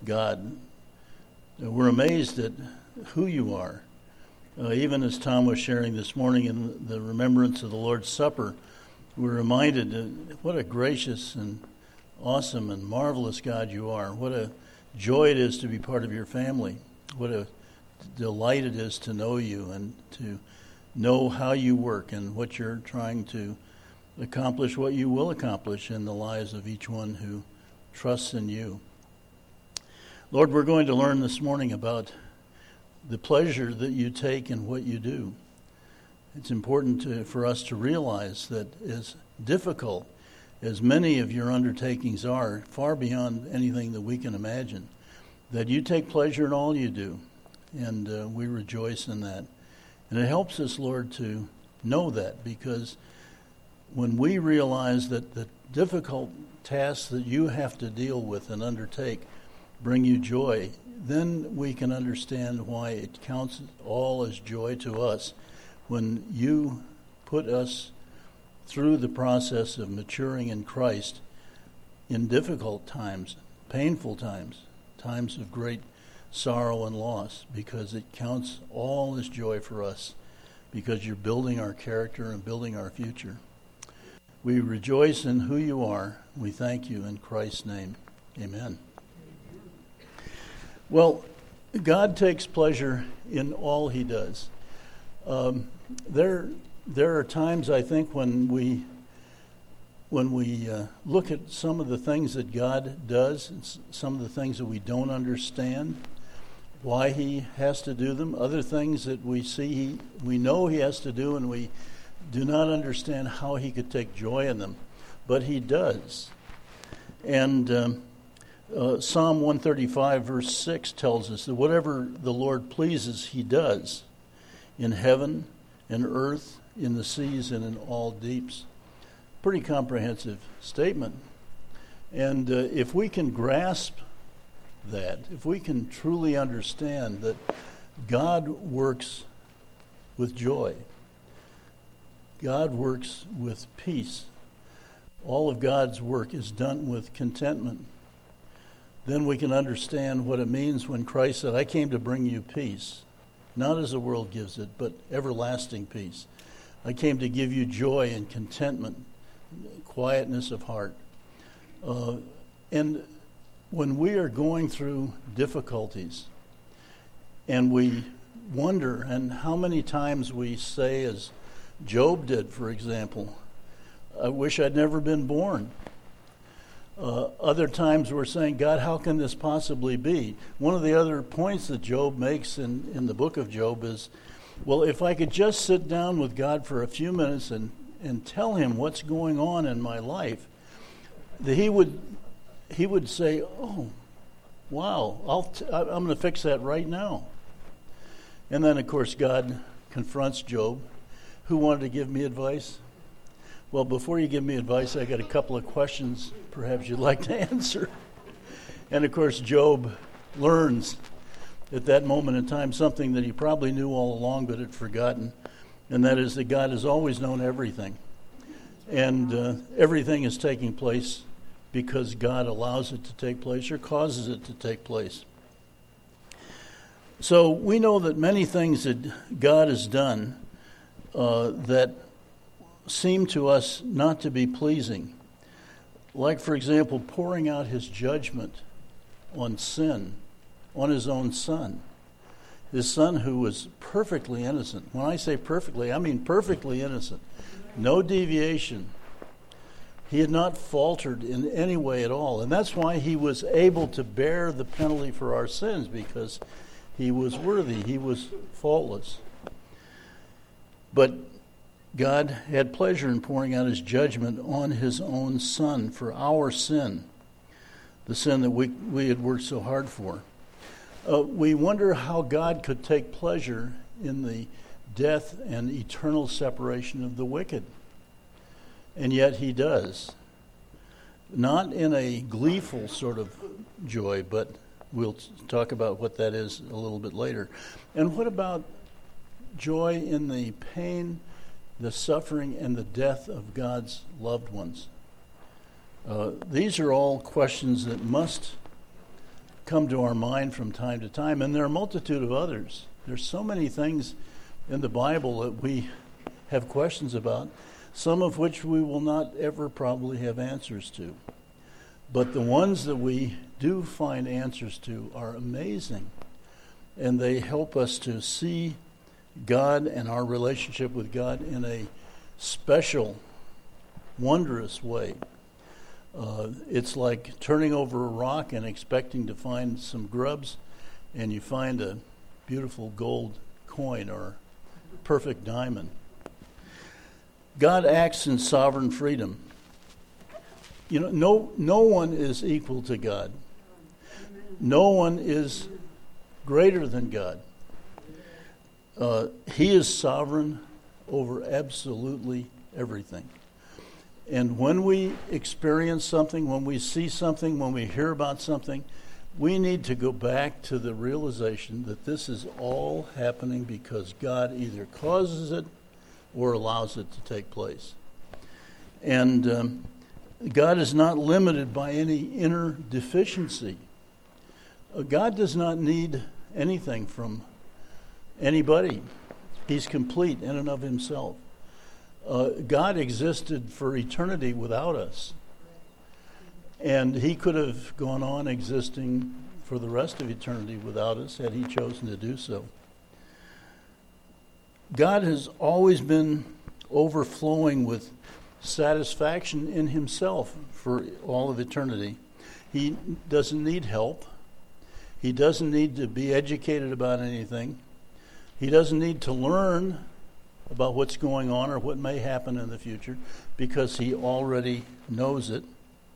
God. We're amazed at who you are. Even as Tom was sharing this morning in the remembrance of the Lord's Supper, we're reminded what a gracious and awesome and marvelous God you are. What a joy it is to be part of your family. What a delight it is to know you and to know how you work and what you're trying to accomplish, what you will accomplish in the lives of each one who trusts in you. Lord, we're going to learn this morning about the pleasure that you take in what you do. It's important for us to realize that as difficult as many of your undertakings are, far beyond anything that we can imagine, that you take pleasure in all you do, and we rejoice in that. And it helps us, Lord, to know that, because when we realize that the difficult tasks that you have to deal with and undertake bring you joy, then we can understand why it counts all as joy to us when you put us through the process of maturing in Christ in difficult times, painful times, times of great sorrow and loss, because it counts all as joy for us, because you're building our character and building our future. We rejoice in who you are. We thank you in Christ's name. Amen. Well, God takes pleasure in all he does. There are times, I think, when we look at some of the things that God does, and some of the things that we don't understand, why he has to do them, other things that we know he has to do, and we do not understand how he could take joy in them, but he does. And Psalm 135 verse 6 tells us that whatever the Lord pleases, he does, in heaven, in earth, in the seas, and in all deeps. Pretty comprehensive statement. And if we can grasp that, if we can truly understand that God works with joy, God works with peace, all of God's work is done with contentment, then we can understand what it means when Christ said, I came to bring you peace, not as the world gives it, but everlasting peace. I came to give you joy and contentment, quietness of heart. And when we are going through difficulties and we wonder, and how many times we say, as Job did, for example, I wish I'd never been born. Other times we're saying, God, how can this possibly be? One of the other points that Job makes in the book of Job is, well, if I could just sit down with God for a few minutes and tell him what's going on in my life, that he would say, oh, wow, I'm going to fix that right now. And then, of course, God confronts Job. Who wanted to give me advice? Well, before you give me advice, I got a couple of questions perhaps you'd like to answer. And, of course, Job learns at that moment in time something that he probably knew all along but had forgotten, and that is that God has always known everything. And everything is taking place because God allows it to take place or causes it to take place. So we know that many things that God has done that seem to us not to be pleasing, like, for example, pouring out his judgment on sin, on his own son, his son who was perfectly innocent. When I say perfectly, I mean perfectly innocent. No deviation. He had not faltered in any way at all. And that's why he was able to bear the penalty for our sins, because he was worthy. He was faultless. But God had pleasure in pouring out his judgment on his own son for our sin, the sin that we had worked so hard for. We wonder how God could take pleasure in the death and eternal separation of the wicked. And yet he does. Not in a gleeful sort of joy, but we'll talk about what that is a little bit later. And what about joy in the pain, the suffering, and the death of God's loved ones? These are all questions that must come to our mind from time to time, and there are a multitude of others. There's so many things in the Bible that we have questions about, some of which we will not ever probably have answers to. But the ones that we do find answers to are amazing, and they help us to see God and our relationship with God in a special, wondrous way. It's like turning over a rock and expecting to find some grubs, and you find a beautiful gold coin or perfect diamond. God acts in sovereign freedom. You know, no one is equal to God. No one is greater than God. He is sovereign over absolutely everything. And when we experience something, when we see something, when we hear about something, we need to go back to the realization that this is all happening because God either causes it or allows it to take place. And God is not limited by any inner deficiency. God does not need anything from anybody. He's complete in and of himself. God existed for eternity without us. And he could have gone on existing for the rest of eternity without us had he chosen to do so. God has always been overflowing with satisfaction in himself for all of eternity. He doesn't need help. He doesn't need to be educated about anything. He doesn't need to learn about what's going on or what may happen in the future because he already knows it.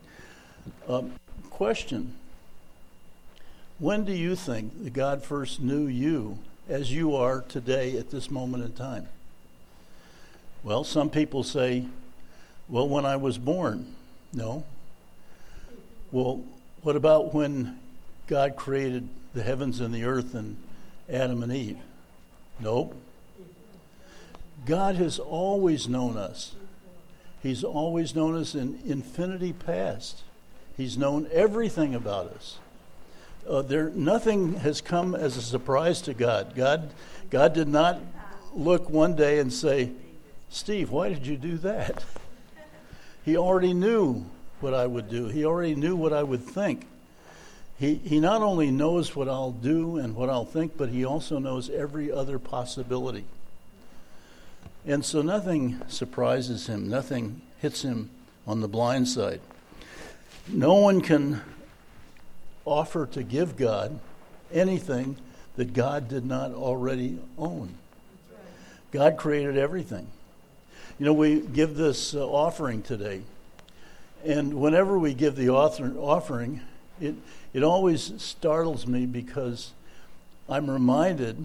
Question. When do you think that God first knew you as you are today at this moment in time? Well, some people say, well, when I was born. No. Well, what about when God created the heavens and the earth and Adam and Eve? Nope. God has always known us. He's always known us in infinity past. He's known everything about us. Nothing has come as a surprise to God. God did not look one day and say, Steve, why did you do that? He already knew what I would do. He already knew what I would think. He not only knows what I'll do and what I'll think, but he also knows every other possibility. And so nothing surprises him. Nothing hits him on the blind side. No one can offer to give God anything that God did not already own. God created everything. You know, we give this offering today. And whenever we give the offering, it always startles me because I'm reminded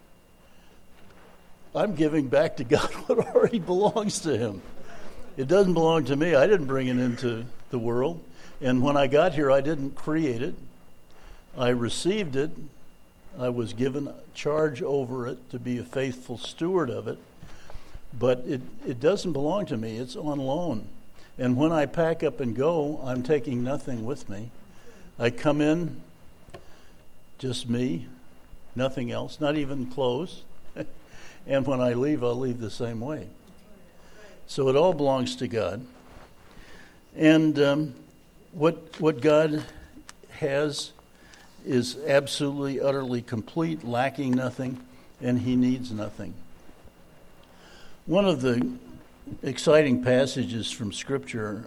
I'm giving back to God what already belongs to him. It doesn't belong to me. I didn't bring it into the world. And when I got here, I didn't create it. I received it. I was given charge over it to be a faithful steward of it. But it doesn't belong to me. It's on loan. And when I pack up and go, I'm taking nothing with me. I come in, just me, nothing else, not even clothes. And when I leave, I'll leave the same way. So it all belongs to God. And what God has is absolutely, utterly complete, lacking nothing, and he needs nothing. One of the exciting passages from Scripture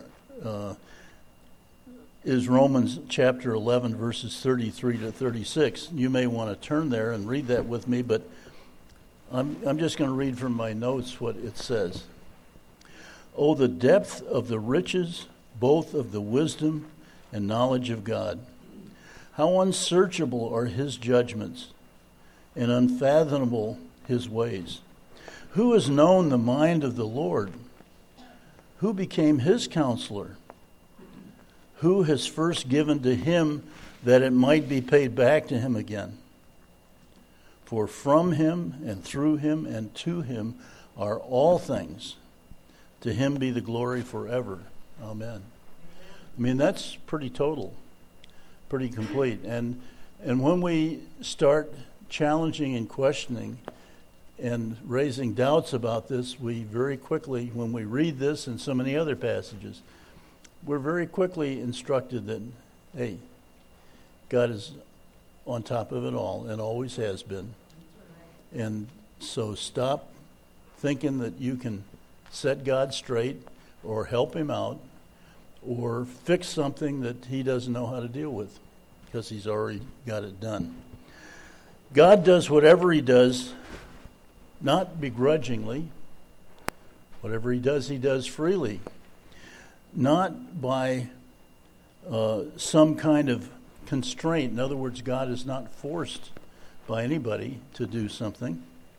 is Romans chapter 11, verses 33 to 36. You may want to turn there and read that with me, but I'm just going to read from my notes what it says. Oh, the depth of the riches, both of the wisdom and knowledge of God. How unsearchable are his judgments and unfathomable his ways. Who has known the mind of the Lord? Who became his counselor? Who has first given to him that it might be paid back to him again? For from him and through him and to him are all things. To him be the glory forever. Amen. I mean, that's pretty total. pretty complete. And when we start challenging and questioning and raising doubts about this, we very quickly, when we read this and so many other passages, we're very quickly instructed that, hey, God is on top of it all and always has been. And so stop thinking that you can set God straight or help him out or fix something that he doesn't know how to deal with because he's already got it done. God does whatever he does, not begrudgingly. Whatever he does freely. Not by some kind of constraint. In other words, God is not forced by anybody to do something.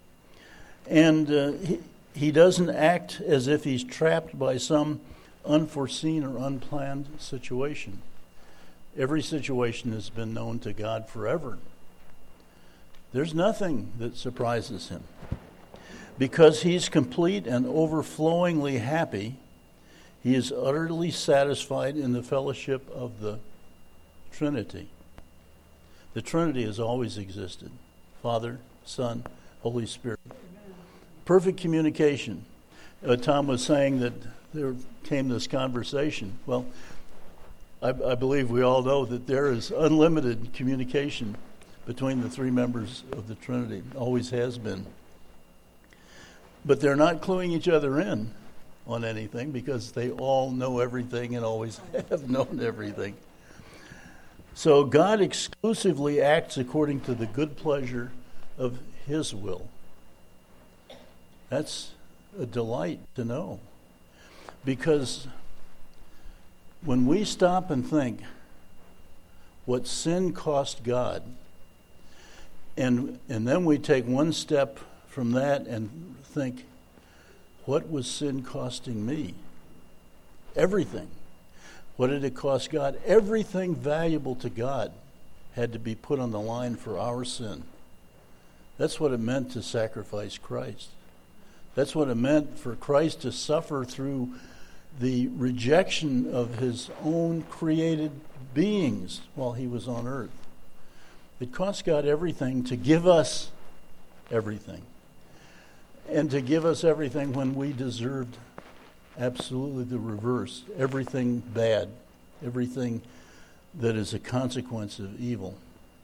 And he doesn't act as if he's trapped by some unforeseen or unplanned situation. Every situation has been known to God forever. There's nothing that surprises him. Because he's complete and overflowingly happy, he is utterly satisfied in the fellowship of the Trinity. The Trinity has always existed. Father, Son, Holy Spirit. Perfect communication. Tom was saying that there came this conversation. Well, I believe we all know that there is unlimited communication between the three members of the Trinity. Always has been. But they're not cluing each other in on anything because they all know everything and always have known everything. So God exclusively acts according to the good pleasure of his will. That's a delight to know. Because when we stop and think what sin cost God, and then we take one step from that and think, what was sin costing me? Everything. What did it cost God? Everything valuable to God had to be put on the line for our sin. That's what it meant to sacrifice Christ. That's what it meant for Christ to suffer through the rejection of his own created beings while he was on earth. It cost God everything to give us everything. And to give us everything when we deserved absolutely the reverse. Everything bad. Everything that is a consequence of evil.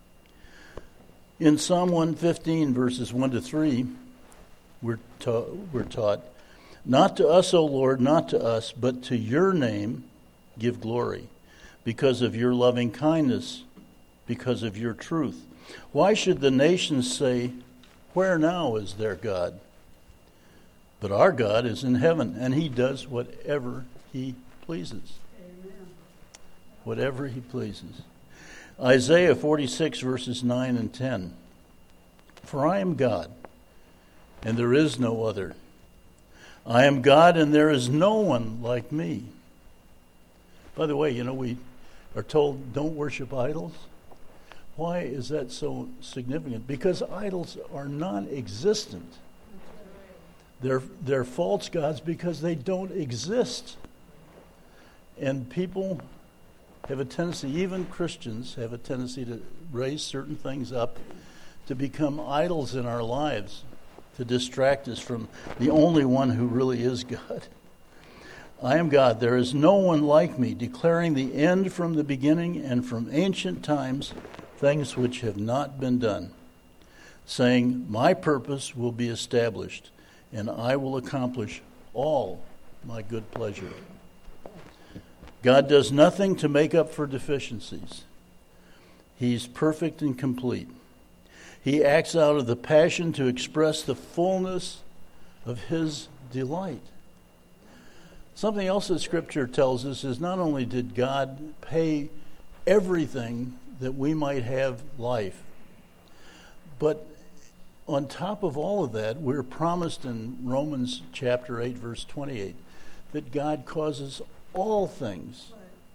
In Psalm 115, verses 1 to 3, we're taught, not to us, O Lord, not to us, but to your name give glory, because of your loving kindness, because of your truth. Why should the nations say, where now is their God? But our God is in heaven, and he does whatever he pleases. Amen. Whatever he pleases. Isaiah 46, verses 9 and 10. For I am God, and there is no other. I am God, and there is no one like me. By the way, we are told don't worship idols. Why is that so significant? Because idols are non-existent. They're false gods because they don't exist. And people have a tendency, even Christians have a tendency to raise certain things up to become idols in our lives, to distract us from the only one who really is God. I am God, there is no one like me, declaring the end from the beginning and from ancient times, things which have not been done, saying, my purpose will be established, and I will accomplish all my good pleasure. God does nothing to make up for deficiencies. He's perfect and complete. He acts out of the passion to express the fullness of his delight. Something else that Scripture tells us is not only did God pay everything that we might have life, but on top of all of that, we're promised in Romans chapter 8, verse 28, that God causes all things,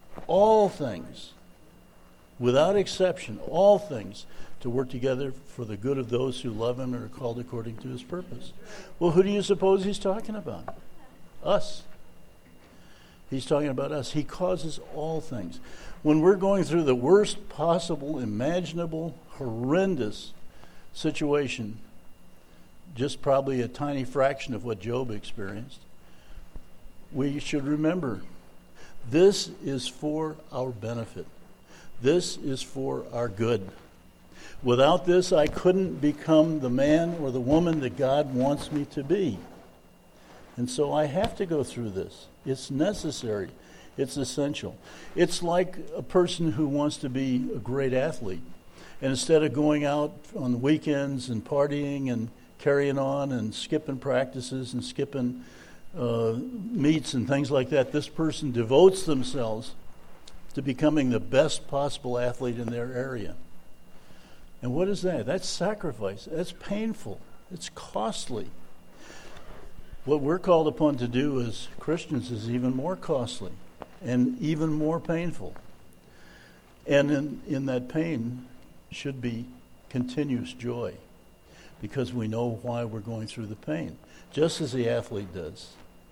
without exception, all things, to work together for the good of those who love him and are called according to his purpose. Well, who do you suppose he's talking about? Us. He's talking about us. He causes all things. When we're going through the worst possible, imaginable, horrendous situation, just probably a tiny fraction of what Job experienced, we should remember this is for our benefit. This is for our good. Without this, I couldn't become the man or the woman that God wants me to be. And so I have to go through this. It's necessary. It's essential. It's like a person who wants to be a great athlete. And instead of going out on the weekends and partying and carrying on and skipping practices and skipping meets and things like that, this person devotes themselves to becoming the best possible athlete in their area. And what is that? That's sacrifice. That's painful. It's costly. What we're called upon to do as Christians is even more costly and even more painful. And in that pain should be continuous joy, because we know why we're going through the pain, just as the athlete does.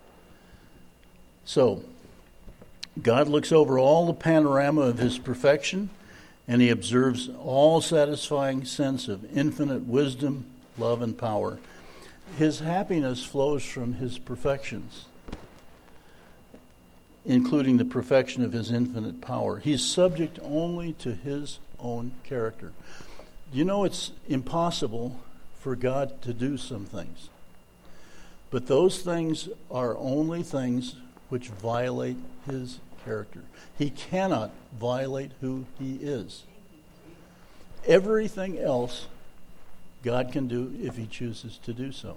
So, God looks over all the panorama of his perfection, and he observes all satisfying sense of infinite wisdom, love, and power. His happiness flows from his perfections, including the perfection of his infinite power. He's subject only to his own character. You know, it's impossible for God to do some things, but those things are only things which violate his character. He cannot violate who he is. Everything else God can do if he chooses to do so.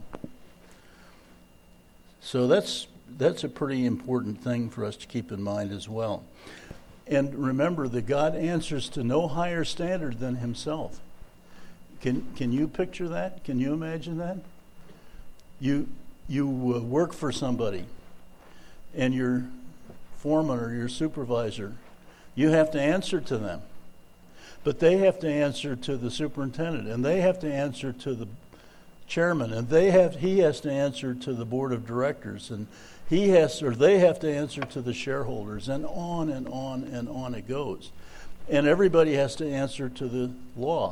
So that's a pretty important thing for us to keep in mind as well. And remember that God answers to no higher standard than himself. Can you picture that? Can you imagine that? You work for somebody, and your foreman or your supervisor, you have to answer to them. But they have to answer to the superintendent, and they have to answer to the chairman, and he has to answer to the board of directors, and they have to answer to the shareholders, and on and on and on it goes. And everybody has to answer to the law.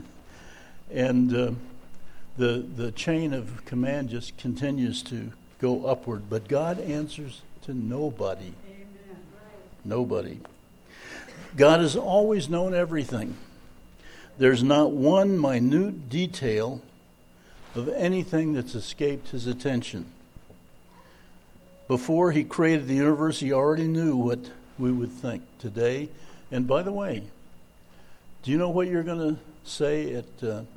And the chain of command just continues to go upward. But God answers to nobody. Amen. Nobody. God has always known everything. There's not one minute detail of anything that's escaped his attention. Before he created the universe, he already knew what we would think today. And by the way, do you know what you're going to say at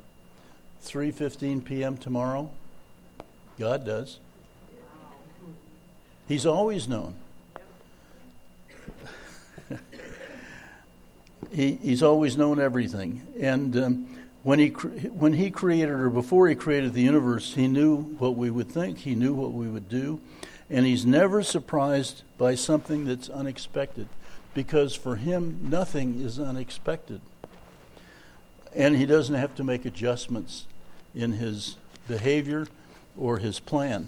3:15 p.m. tomorrow? God does. He's always known. He's always known everything. And when he created, or before he created the universe, he knew what we would think. He knew what we would do. And he's never surprised by something that's unexpected, because for him, nothing is unexpected. And he doesn't have to make adjustments in his behavior or his plan.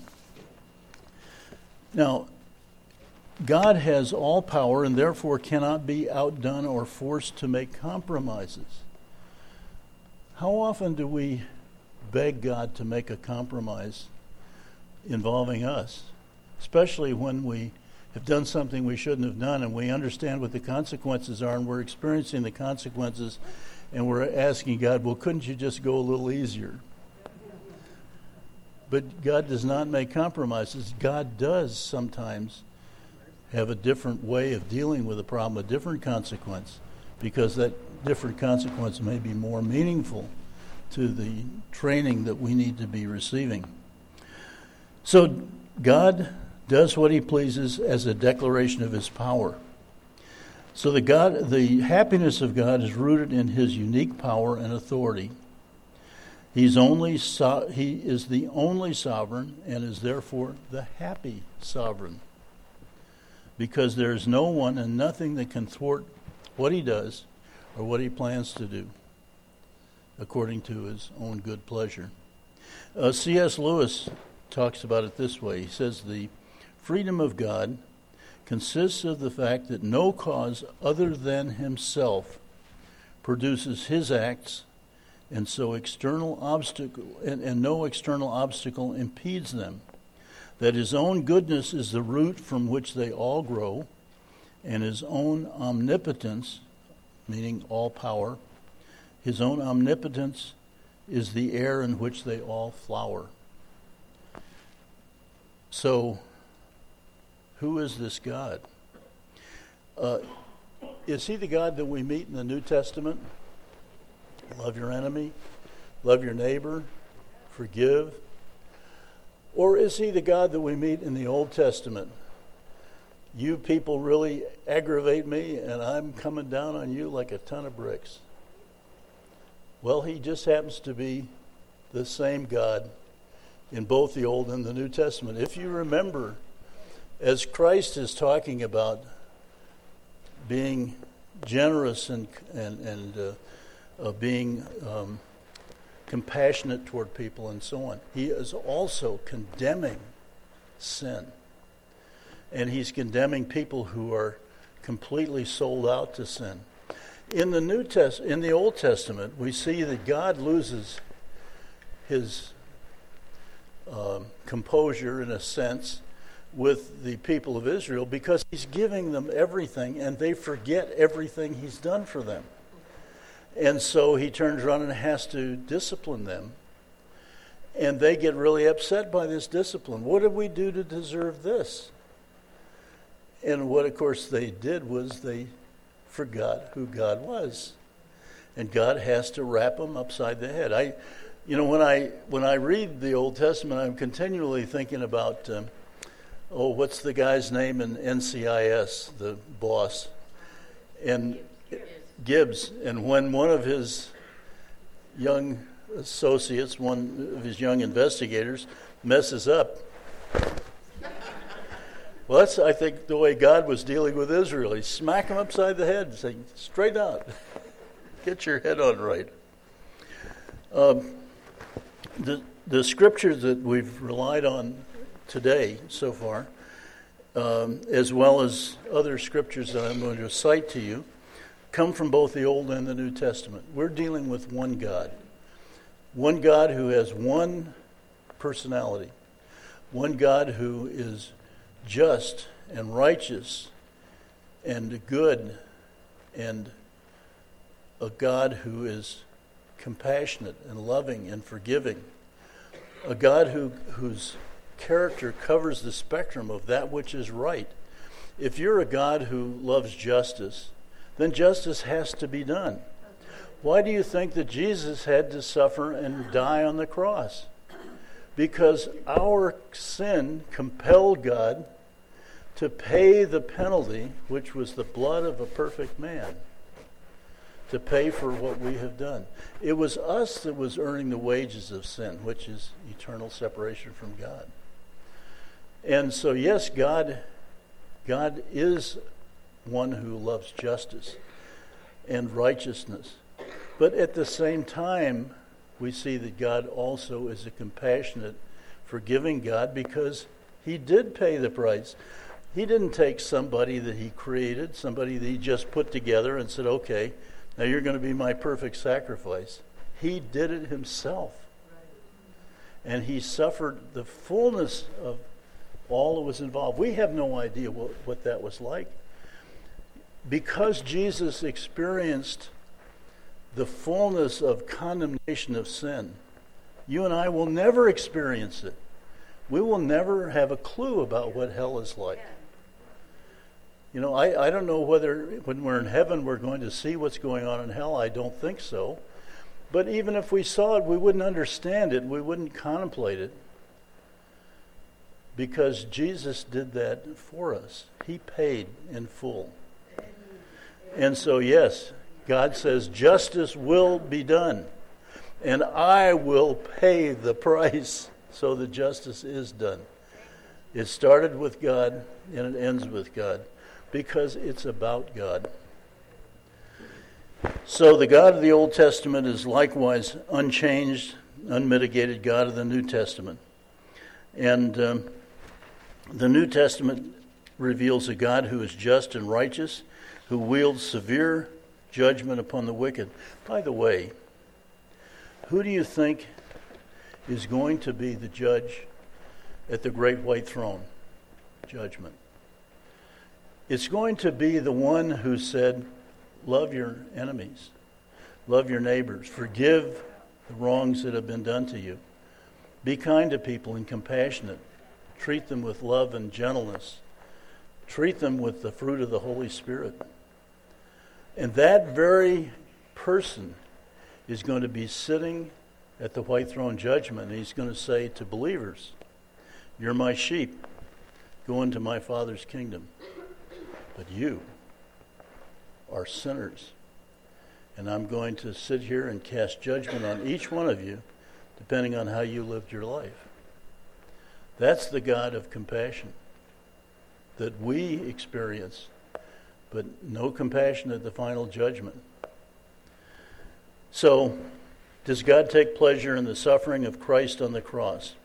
Now, God has all power and therefore cannot be outdone or forced to make compromises. How often do we beg God to make a compromise involving us, especially when we have done something we shouldn't have done and we understand what the consequences are and we're experiencing the consequences, and we're asking God, well, couldn't you just go a little easier? But God does not make compromises. God does sometimes have a different way of dealing with a problem, a different consequence, because that different consequence may be more meaningful to the training that we need to be receiving. So God does what he pleases as a declaration of his power. So the happiness of God is rooted in his unique power and authority. He is the only sovereign and is therefore the happy sovereign, because there is no one and nothing that can thwart what he does or what he plans to do according to his own good pleasure. C.S. Lewis talks about it this way. He says, the freedom of God consists of the fact that no cause other than himself produces his acts, and so external obstacle and no external obstacle impedes them. That his own goodness is the root from which they all grow, and his own omnipotence, meaning all power, his own omnipotence is the air in which they all flower. So, who is this God? Is he the God that we meet in the New Testament? Love your enemy, love your neighbor, forgive. Or is he the God that we meet in the Old Testament? You people really aggravate me, and I'm coming down on you like a ton of bricks. Well, he just happens to be the same God in both the Old and the New Testament. If you remember, as Christ is talking about being generous and being compassionate toward people and so on, he is also condemning sin. And he's condemning people who are completely sold out to sin. In the Old Testament, we see that God loses his composure, in a sense, with the people of Israel because he's giving them everything and they forget everything he's done for them. And so he turns around and has to discipline them. And they get really upset by this discipline. What did we do to deserve this? And what, of course, they did was they forgot who God was. And God has to wrap them upside the head. When I read the Old Testament, I'm continually thinking about, what's the guy's name in NCIS, the boss? And Gibbs. And when one of his young associates, one of his young investigators, messes up, well, that's, I think, the way God was dealing with Israel. He smacked him upside the head and said, straight out, get your head on right. The scriptures that we've relied on today so far, as well as other scriptures that I'm going to cite to you, come from both the Old and the New Testament. We're dealing with one God who has one personality, one God who is just and righteous and good, and a God who is compassionate and loving and forgiving, a God whose character covers the spectrum of that which is right. If you're a God who loves justice, then justice has to be done. Why do you think that Jesus had to suffer and die on the cross? Because our sin compelled God to pay the penalty, which was the blood of a perfect man, to pay for what we have done. It was us that was earning the wages of sin, which is eternal separation from God. And so, yes, God is one who loves justice and righteousness. But at the same time, we see that God also is a compassionate, forgiving God because he did pay the price. He didn't take somebody that he created, somebody that he just put together and said, okay, now you're going to be my perfect sacrifice. He did it himself. And he suffered the fullness of all that was involved. We have no idea what that was like. Because Jesus experienced the fullness of condemnation of sin, you and I will never experience it. We will never have a clue about what hell is like. You know, I don't know whether when we're in heaven we're going to see what's going on in hell. I don't think so. But even if we saw it, we wouldn't understand it. We wouldn't contemplate it. Because Jesus did that for us. He paid in full. And so, yes, God says justice will be done. And I will pay the price so that justice is done. It started with God and it ends with God. Because it's about God. So the God of the Old Testament is likewise unchanged, unmitigated God of the New Testament. And the New Testament reveals a God who is just and righteous, who wields severe judgment upon the wicked. By the way, who do you think is going to be the judge at the great white throne? Judgment. It's going to be the one who said, love your enemies, love your neighbors, forgive the wrongs that have been done to you. Be kind to people and compassionate. Treat them with love and gentleness. Treat them with the fruit of the Holy Spirit. And that very person is going to be sitting at the white throne judgment, and he's going to say to believers, you're my sheep. Go into my Father's kingdom. But you are sinners. And I'm going to sit here and cast judgment on each one of you, depending on how you lived your life. That's the God of compassion that we experience, but no compassion at the final judgment. So, does God take pleasure in the suffering of Christ on the cross?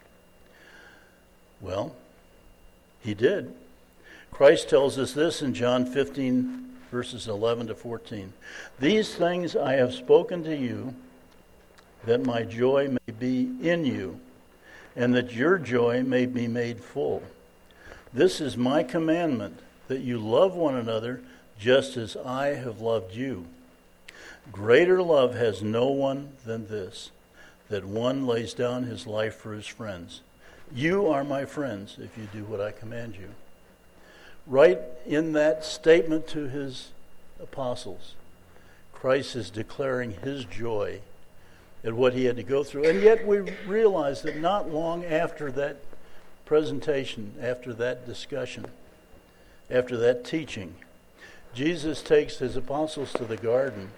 Well, he did. Christ tells us this in John 15, verses 11 to 14. These things I have spoken to you, that my joy may be in you, and that your joy may be made full. This is my commandment, that you love one another just as I have loved you. Greater love has no one than this, that one lays down his life for his friends. You are my friends if you do what I command you. Right in that statement to his apostles, Christ is declaring his joy at what he had to go through. And yet we realize that not long after that presentation, after that discussion, after that teaching, Jesus takes his apostles to the garden,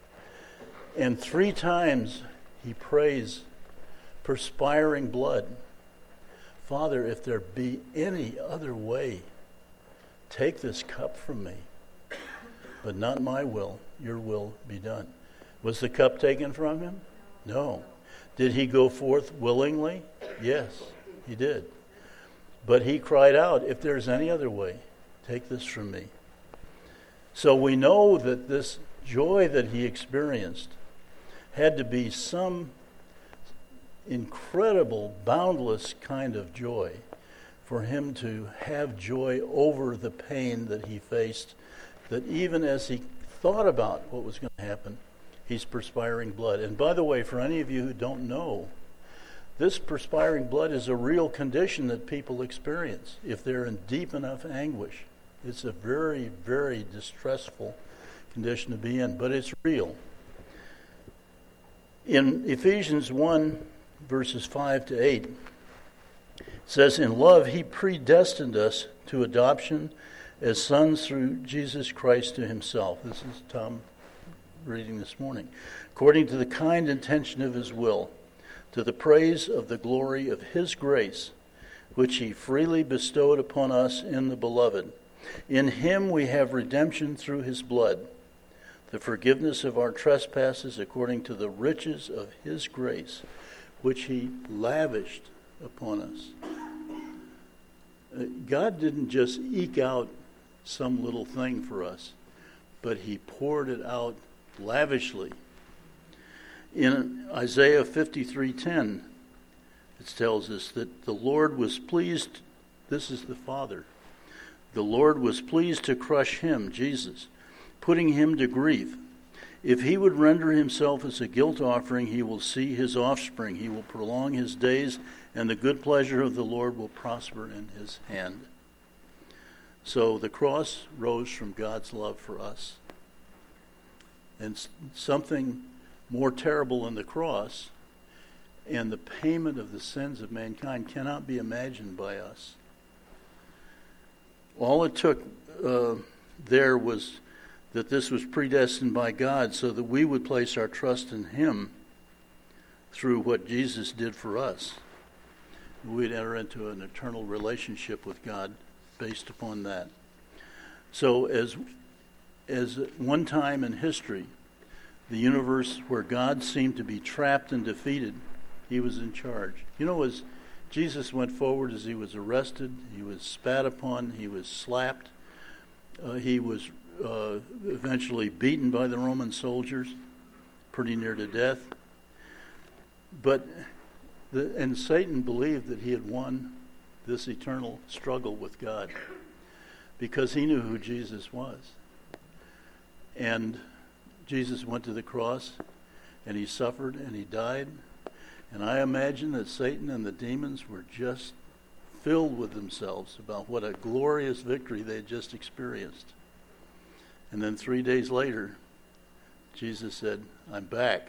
and 3 times he prays, perspiring blood, Father, if there be any other way, take this cup from me, but not my will, your will be done. Was the cup taken from him? No. Did he go forth willingly? Yes, he did. But he cried out, if there's any other way, take this from me. So we know that this joy that he experienced had to be some incredible, boundless kind of joy for him to have joy over the pain that he faced, that even as he thought about what was going to happen, he's perspiring blood. And by the way, for any of you who don't know, this perspiring blood is a real condition that people experience if they're in deep enough anguish. It's a very, very distressful condition to be in, but it's real. In Ephesians 1, verses 5 to 8, it says, in love he predestined us to adoption as sons through Jesus Christ to himself. This is Tom reading this morning. According to the kind intention of his will, to the praise of the glory of his grace, which he freely bestowed upon us in the beloved. In him we have redemption through his blood, the forgiveness of our trespasses according to the riches of his grace, which he lavished upon us. God didn't just eke out some little thing for us, but he poured it out lavishly. In Isaiah 53:10, it tells us that the Lord was pleased, this is the Father, the Lord was pleased to crush him, Jesus, putting him to grief. If he would render himself as a guilt offering, he will see his offspring. He will prolong his days, and the good pleasure of the Lord will prosper in his hand. So the cross rose from God's love for us. And something more terrible than the cross and the payment of the sins of mankind cannot be imagined by us. All it took there was that this was predestined by God so that we would place our trust in him through what Jesus did for us. We'd enter into an eternal relationship with God based upon that. So as one time in history, the universe where God seemed to be trapped and defeated, he was in charge. You know, as Jesus went forward as he was arrested. He was spat upon. He was slapped. He was eventually beaten by the Roman soldiers, pretty near to death. And Satan believed that he had won this eternal struggle with God because he knew who Jesus was. And Jesus went to the cross, and he suffered, and he died. And I imagine that Satan and the demons were just filled with themselves about what a glorious victory they had just experienced. And then 3 days later, Jesus said, I'm back.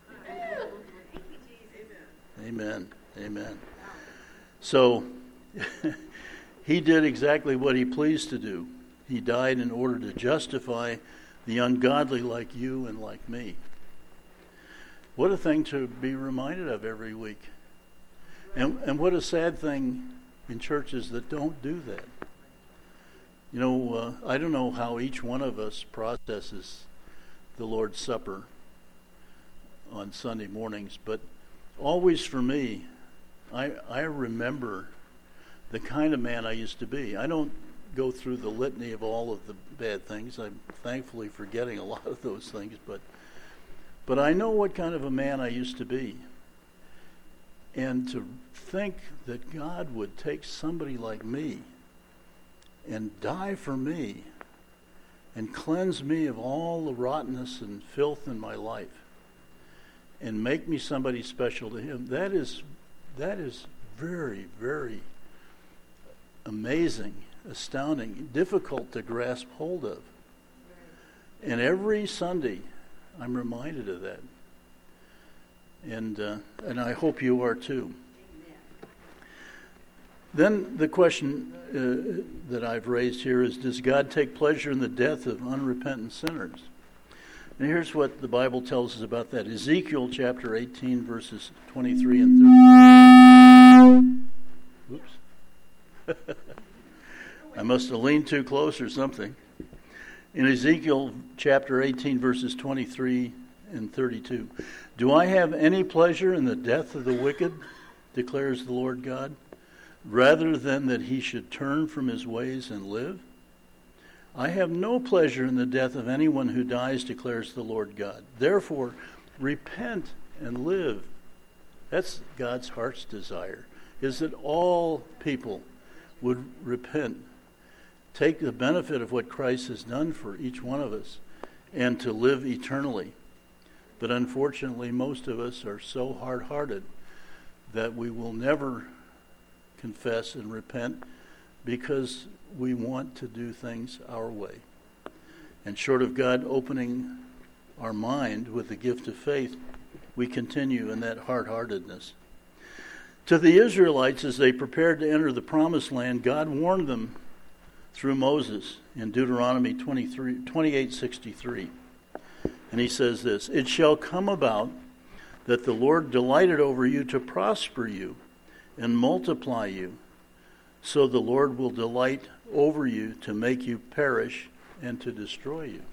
Amen. Amen. So he did exactly what he pleased to do. He died in order to justify the ungodly like you and like me. What a thing to be reminded of every week. And what a sad thing in churches that don't do that. You know, I don't know how each one of us processes the Lord's Supper on Sunday mornings, but always for me, I remember the kind of man I used to be. I don't go through the litany of all of the bad things. I'm thankfully forgetting a lot of those things, but I know what kind of a man I used to be. And to think that God would take somebody like me and die for me and cleanse me of all the rottenness and filth in my life and make me somebody special to him, that is very, very amazing, astounding, difficult to grasp hold of. And every Sunday I'm reminded of that. And I hope you are too. Then the question that I've raised here is, does God take pleasure in the death of unrepentant sinners? And here's what the Bible tells us about that. Ezekiel chapter 18, verses 23 and 30. Oops. I must have leaned too close or something. In Ezekiel chapter 18, verses 23 and 32. Do I have any pleasure in the death of the wicked, declares the Lord God, rather than that he should turn from his ways and live? I have no pleasure in the death of anyone who dies, declares the Lord God. Therefore, repent and live. That's God's heart's desire, is that all people would repent, take the benefit of what Christ has done for each one of us, and to live eternally. But unfortunately, most of us are so hard-hearted that we will never confess and repent because we want to do things our way. And short of God opening our mind with the gift of faith, we continue in that hard-heartedness. To the Israelites, as they prepared to enter the promised land, God warned them through Moses in Deuteronomy 28:63. And he says this, "It shall come about that the Lord delighted over you to prosper you and multiply you. So the Lord will delight over you to make you perish and to destroy you."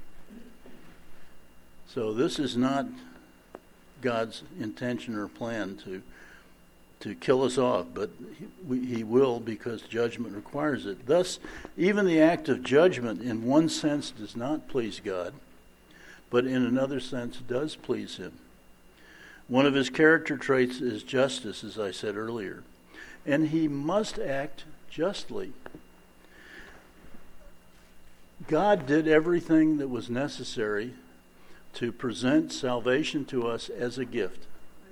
So this is not God's intention or plan to kill us off, but he will because judgment requires it. Thus, even the act of judgment in one sense does not please God, but in another sense does please him. One of his character traits is justice, as I said earlier, and he must act justly. God did everything that was necessary to present salvation to us as a gift.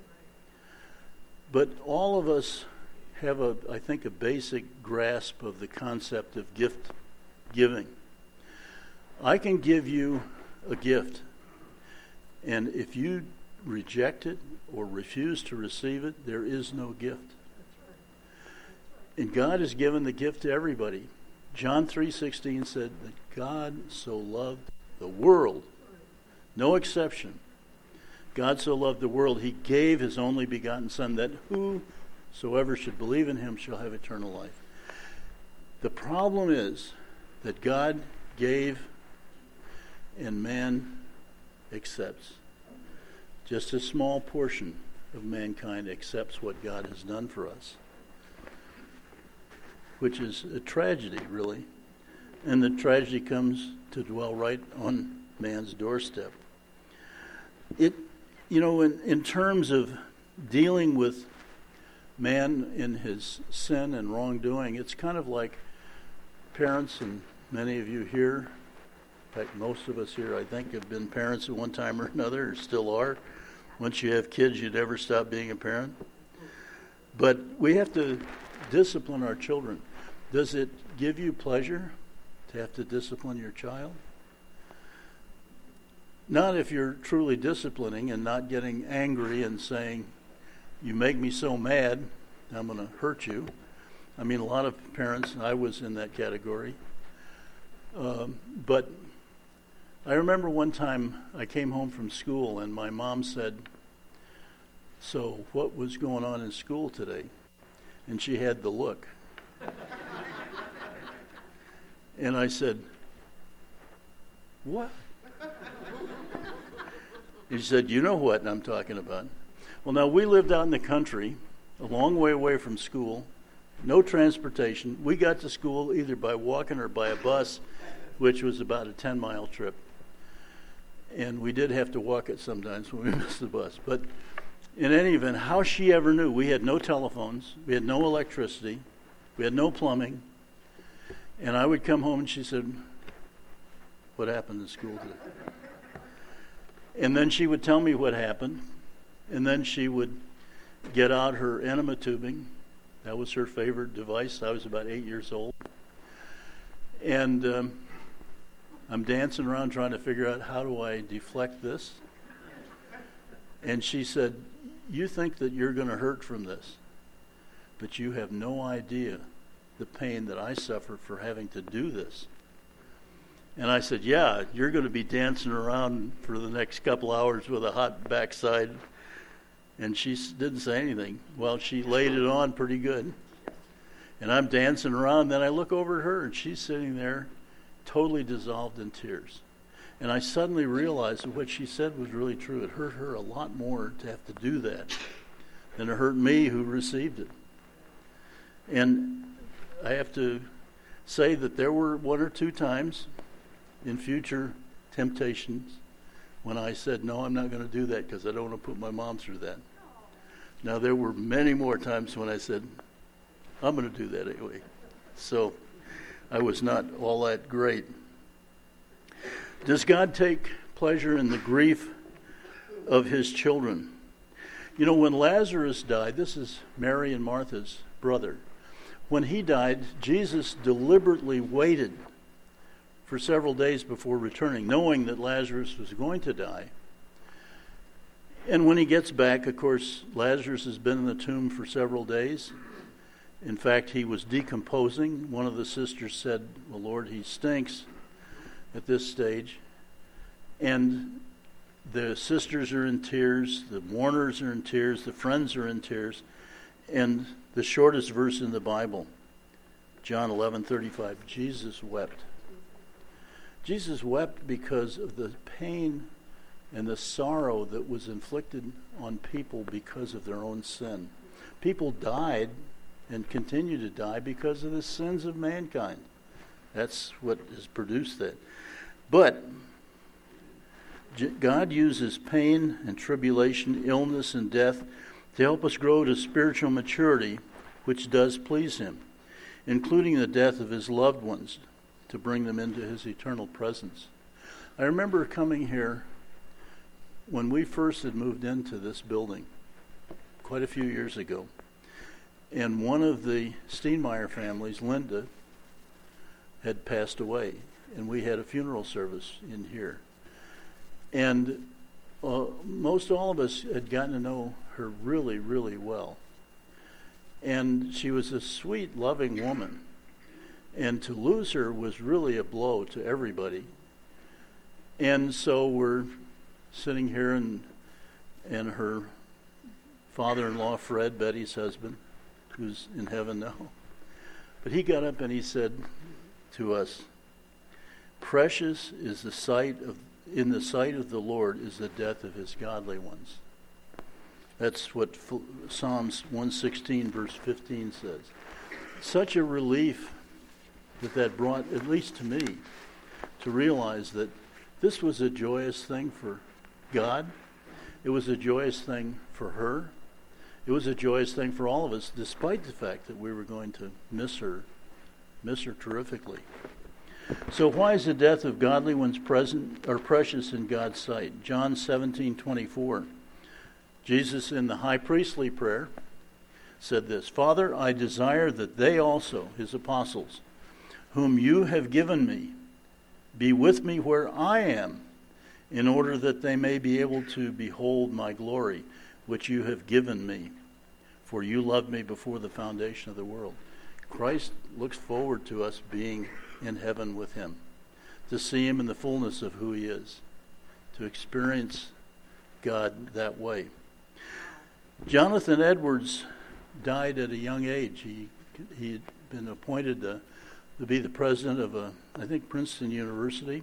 But all of us have, I think, a basic grasp of the concept of gift giving. I can give you a gift, and if you reject it or refuse to receive it, there is no gift. And God has given the gift to everybody. John 3:16 said that God so loved the world, no exception. God so loved the world, he gave his only begotten Son, that whosoever should believe in him shall have eternal life. The problem is that God gave and man accepts. Just a small portion of mankind accepts what God has done for us. which is a tragedy, really. And the tragedy comes to dwell right on man's doorstep. In terms of dealing with man in his sin and wrongdoing, it's kind of like parents, and many of you here, in fact, most of us here, I think, have been parents at one time or another, or still are. Once you have kids, you never stop being a parent. But we have to discipline our children. Does it give you pleasure to have to discipline your child? Not if you're truly disciplining and not getting angry and saying, you make me so mad, I'm going to hurt you. I mean, a lot of parents, and I was in that category. But I remember one time I came home from school and my mom said, so what was going on in school today? And she had the look. And I said, what? And she said, you know what I'm talking about. Well, now, we lived out in the country, a long way away from school, no transportation. We got to school either by walking or by a bus, which was about a 10-mile trip. And we did have to walk it sometimes when we missed the bus. But in any event, how she ever knew, we had no telephones, we had no electricity, we had no plumbing. And I would come home and she said, what happened in school today? And then she would tell me what happened. And then she would get out her enema tubing. That was her favorite device. I was about 8 years old. And I'm dancing around trying to figure out how do I deflect this. And she said, you think that you're going to hurt from this, but you have no idea the pain that I suffer for having to do this. And I said, yeah, you're going to be dancing around for the next couple hours with a hot backside. And she didn't say anything. Well, she laid it on pretty good. And I'm dancing around. Then I look over at her, and she's sitting there totally dissolved in tears. And I suddenly realized that what she said was really true. It hurt her a lot more to have to do that than it hurt me who received it. And I have to say that there were one or two times in future temptations when I said, no, I'm not going to do that because I don't want to put my mom through that. Now, there were many more times when I said, I'm going to do that anyway. So I was not all that great. Does God take pleasure in the grief of his children? You know, when Lazarus died, this is Mary and Martha's brother. When he died, Jesus deliberately waited for several days before returning, knowing that Lazarus was going to die. And when he gets back, of course, Lazarus has been in the tomb for several days. In fact, he was decomposing. One of the sisters said, well, Lord, he stinks at this stage. And the sisters are in tears, the mourners are in tears, the friends are in tears. And the shortest verse in the Bible, John 11:35, Jesus wept. Jesus wept because of the pain and the sorrow that was inflicted on people because of their own sin. People died and continue to die because of the sins of mankind. That's what has produced that. But God uses pain and tribulation, illness and death to help us grow to spiritual maturity, which does please him, including the death of his loved ones, to bring them into his eternal presence. I remember coming here when we first had moved into this building quite a few years ago. And one of the Steinmeier families, Linda, had passed away. And we had a funeral service in here. And most all of us had gotten to know her really, really well. And she was a sweet, loving woman. And to lose her was really a blow to everybody. And so we're sitting here, and her father-in-law, Fred, Betty's husband, who's in heaven now. But he got up and he said to us, precious is the sight of, in the sight of the Lord is the death of his godly ones. That's what Psalms 116 verse 15 says. such a relief that brought, at least to me, to realize that this was a joyous thing for God. It was a joyous thing for her. It was a joyous thing for all of us, despite the fact that we were going to miss her terrifically. So why is the death of godly ones present or precious in God's sight? John 17:24. Jesus, in the high priestly prayer, said this, Father, I desire that they also, his apostles, whom you have given me, be with me where I am, in order that they may be able to behold my glory, which you have given me. For you loved me before the foundation of the world. Christ looks forward to us being in heaven with him, to see him in the fullness of who he is, to experience God that way. Jonathan Edwards died at a young age. He had been appointed to be the president of I think Princeton University.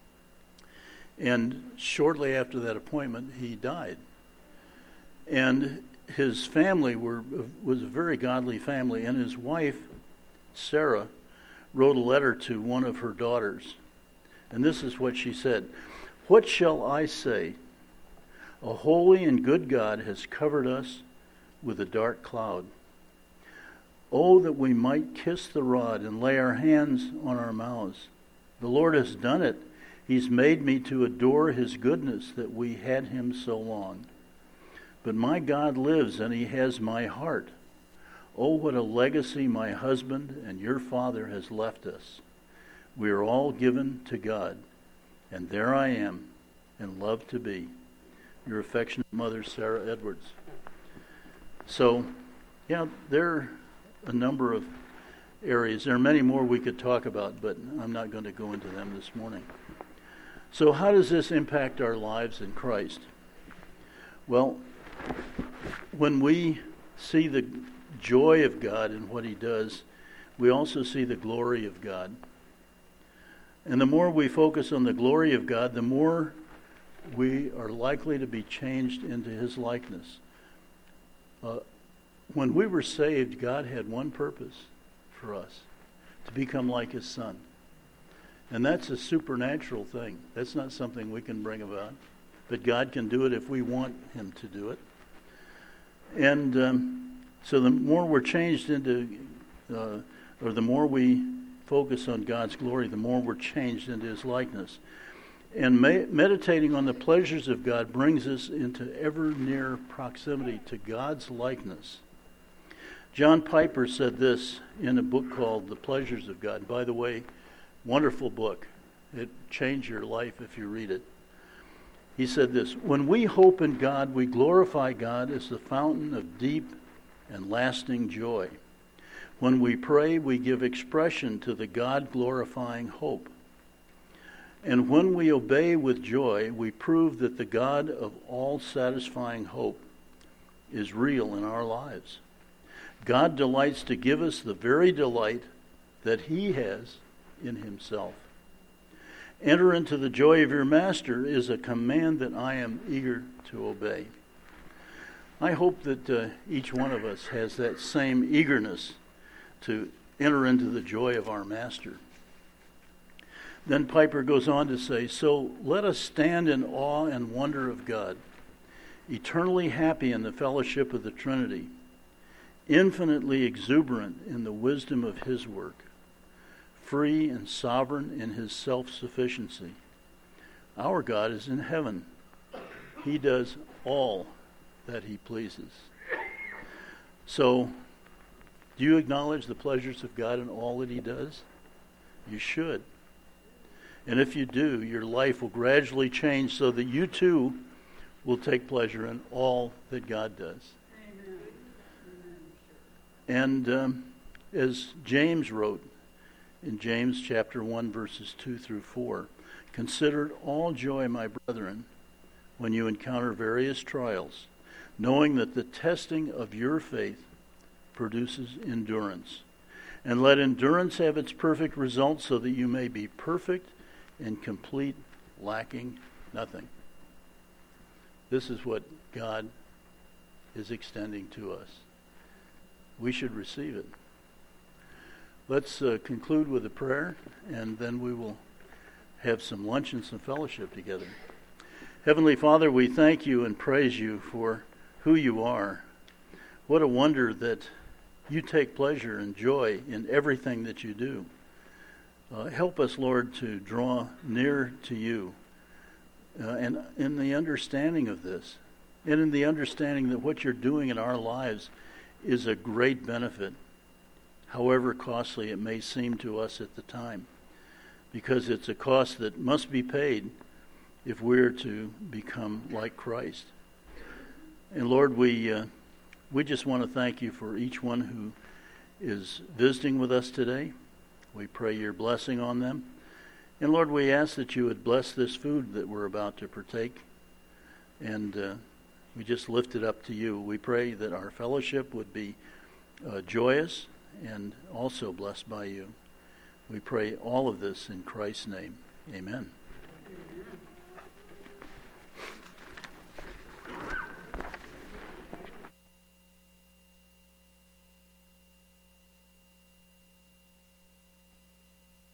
And shortly after that appointment, he died. And his family was a very godly family, and his wife, Sarah, wrote a letter to one of her daughters. And this is what she said, What shall I say? A holy and good God has covered us with a dark cloud. Oh, that we might kiss the rod and lay our hands on our mouths. The Lord has done it. He's made me to adore his goodness that we had him so long. But my God lives, and he has my heart. Oh, what a legacy my husband and your father has left us. We are all given to God, and there I am, and love to be. Your affectionate mother, Sarah Edwards. So, yeah, there are a number of areas. There are many more we could talk about, but I'm not going to go into them this morning. So how does this impact our lives in Christ? Well, when we see the joy of God in what he does, we also see the glory of God. And the more we focus on the glory of God, the more we are likely to be changed into his likeness. When we were saved, God had one purpose for us, to become like his son. And that's a supernatural thing. That's not something we can bring about. But God can do it if we want him to do it. And so the more we're changed into, or the more we focus on God's glory, the more we're changed into his likeness. And meditating on the pleasures of God brings us into ever nearer proximity to God's likeness. John Piper said this in a book called The Pleasures of God. By the way, wonderful book. It changed your life if you read it. He said this, when we hope in God, we glorify God as the fountain of deep and lasting joy. When we pray, we give expression to the God-glorifying hope. And when we obey with joy, we prove that the God of all satisfying hope is real in our lives. God delights to give us the very delight that he has in himself. Enter into the joy of your master is a command that I am eager to obey. I hope that each one of us has that same eagerness to enter into the joy of our master. Then Piper goes on to say, so let us stand in awe and wonder of God, eternally happy in the fellowship of the Trinity, infinitely exuberant in the wisdom of his work, free and sovereign in his self-sufficiency. Our God is in heaven. He does all that he pleases. So, do you acknowledge the pleasures of God in all that he does? You should. And if you do, your life will gradually change so that you too will take pleasure in all that God does. Amen. And as James wrote in James chapter 1, verses 2 through 4, consider it all joy, my brethren, when you encounter various trials, knowing that the testing of your faith produces endurance. And let endurance have its perfect result so that you may be perfect and complete, lacking nothing. This is what God is extending to us. We should receive it. Let's conclude with a prayer, and then we will have some lunch and some fellowship together. Heavenly Father, we thank you and praise you for who you are. What a wonder that you take pleasure and joy in everything that you do. Help us, Lord, to draw near to you, and in the understanding of this, and in the understanding that what you're doing in our lives is a great benefit, however costly it may seem to us at the time, because it's a cost that must be paid if we're to become like Christ. And Lord, we just want to thank you for each one who is visiting with us today. We pray your blessing on them. And Lord, we ask that you would bless this food that we're about to partake. And we just lift it up to you. We pray that our fellowship would be joyous and also blessed by you. We pray all of this in Christ's name. Amen.